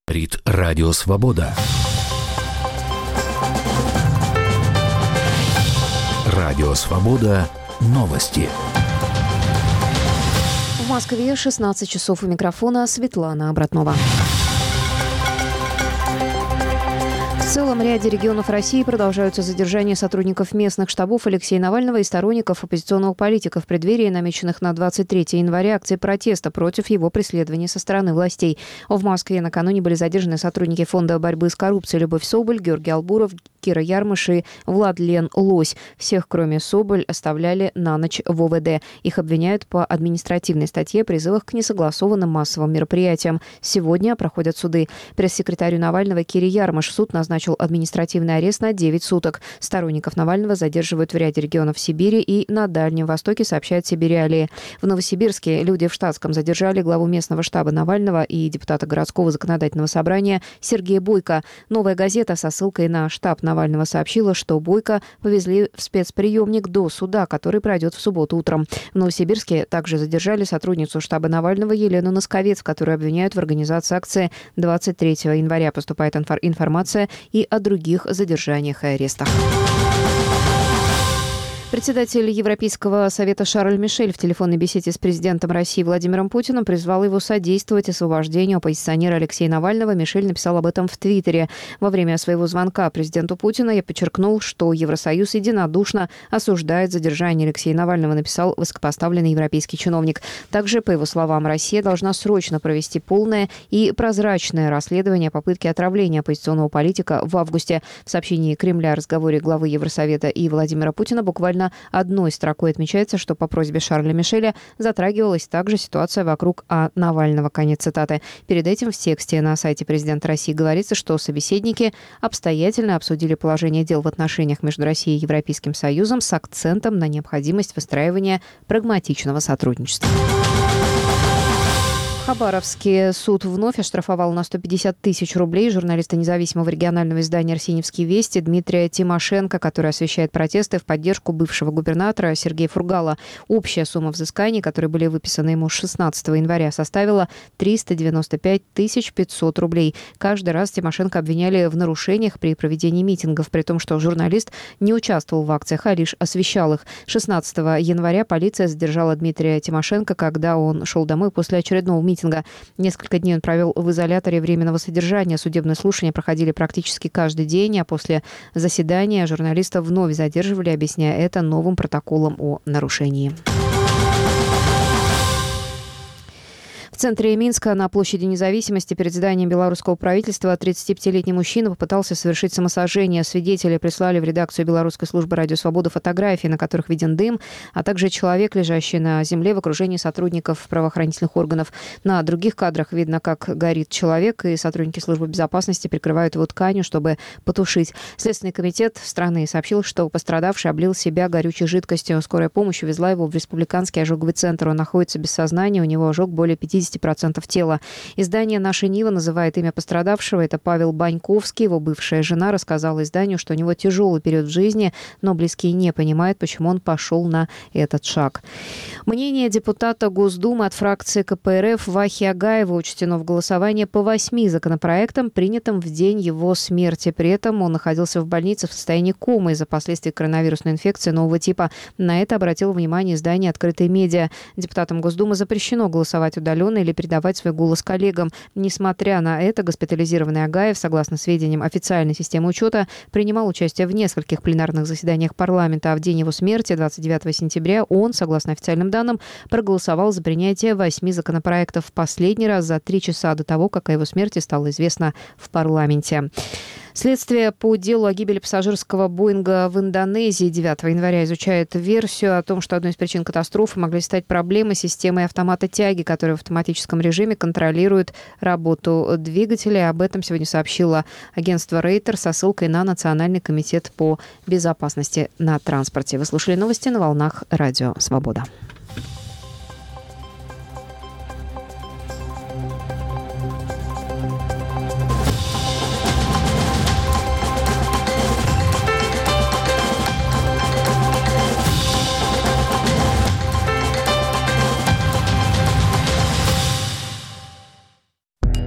Говорит Радио Свобода. Радио Свобода. Новости. В Москве 16 часов, у микрофона Светлана Обратнова. В целом ряде регионов России продолжаются задержания сотрудников местных штабов Алексея Навального и сторонников оппозиционного политика в преддверии намеченных на 23 января акций протеста против его преследования со стороны властей. В Москве накануне были задержаны сотрудники Фонда борьбы с коррупцией Любовь Соболь, Георгий Албуров, Кира Ярмыш и Владлен Лось. Всех, кроме Соболь, оставляли на ночь в ОВД. Их обвиняют по административной статье о призывах к несогласованным массовым мероприятиям. Сегодня проходят суды. Пресс-секретарю Навального Кире Ярмыш суд назначил административный арест на 9 суток. Сторонников Навального задерживают в ряде регионов Сибири и на Дальнем Востоке, сообщает Сибирь-Реалии. В Новосибирске люди в штатском задержали главу местного штаба Навального и депутата городского законодательного собрания Сергея Бойко. «Новая газета» со ссылкой на штаб Навального сообщила, что Бойко повезли в спецприемник до суда, который пройдет в субботу утром. В Новосибирске также задержали сотрудницу штаба Навального Елену Носковец, которую обвиняют в организации акции 23 января. Поступает информация и о других задержаниях и арестах. Председатель Европейского совета Шарль Мишель в телефонной беседе с президентом России Владимиром Путиным призвал его содействовать освобождению оппозиционера Алексея Навального. Мишель написал об этом в Твиттере. Во время своего звонка президенту Путина я подчеркнул, что Евросоюз единодушно осуждает задержание Алексея Навального, написал высокопоставленный европейский чиновник. Также, по его словам, Россия должна срочно провести полное и прозрачное расследование попытки отравления оппозиционного политика в августе. В сообщении Кремля о разговоре главы Евросовета и Владимира Путина буквально одной строкой отмечается, что по просьбе Шарля Мишеля затрагивалась также ситуация вокруг Навального. Конец цитаты. Перед этим в тексте на сайте президента России говорится, что собеседники обстоятельно обсудили положение дел в отношениях между Россией и Европейским Союзом с акцентом на необходимость выстраивания прагматичного сотрудничества. Хабаровский суд вновь оштрафовал на 150 тысяч рублей журналиста независимого регионального издания «Арсеньевские вести» Дмитрия Тимошенко, который освещает протесты в поддержку бывшего губернатора Сергея Фургала. Общая сумма взысканий, которые были выписаны ему 16 января, составила 395 500 рублей. Каждый раз Тимошенко обвиняли в нарушениях при проведении митингов, при том, что журналист не участвовал в акциях, а лишь освещал их. 16 января полиция задержала Дмитрия Тимошенко, когда он шел домой после очередного митинга. Несколько дней он провел в изоляторе временного содержания. Судебные слушания проходили практически каждый день, а после заседания журналиста вновь задерживали, объясняя это новым протоколом о нарушении. В центре Минска на площади Независимости перед зданием белорусского правительства 35-летний мужчина попытался совершить самосожжение. Свидетели прислали в редакцию Белорусской службы «Радио Свобода» фотографии, на которых виден дым, а также человек, лежащий на земле в окружении сотрудников правоохранительных органов. На других кадрах видно, как горит человек, и сотрудники службы безопасности прикрывают его тканью, чтобы потушить. Следственный комитет страны сообщил, что пострадавший облил себя горючей жидкостью. Скорая помощь увезла его в республиканский ожоговый центр. Он находится без сознания, у него ожог более 50% тела. Издание «Наша Нива» называет имя пострадавшего. Это Павел Баньковский. Его бывшая жена рассказала изданию, что у него тяжелый период в жизни, но близкие не понимают, почему он пошел на этот шаг. Мнение депутата Госдумы от фракции КПРФ Вахи Агаева учтено в голосовании по 8 законопроектам, принятым в день его смерти. При этом он находился в больнице в состоянии комы из-за последствий коронавирусной инфекции нового типа. На это обратило внимание издание «Открытые медиа». Депутатам Госдумы запрещено голосовать удаленно или передавать свой голос коллегам. Несмотря на это, госпитализированный Агаев, согласно сведениям официальной системы учета, принимал участие в нескольких пленарных заседаниях парламента, а в день его смерти, 29 сентября, он, согласно официальным данным, проголосовал за принятие 8 законопроектов в последний раз за 3 часа до того, как о его смерти стало известно в парламенте. Следствие по делу о гибели пассажирского Боинга в Индонезии 9 января изучает версию о том, что одной из причин катастрофы могли стать проблемы системы автомата тяги, которая в автоматическом режиме контролирует работу двигателя. Об этом сегодня сообщило агентство Рейтер со ссылкой на Национальный комитет по безопасности на транспорте. Вы слушали новости на волнах Радио Свобода.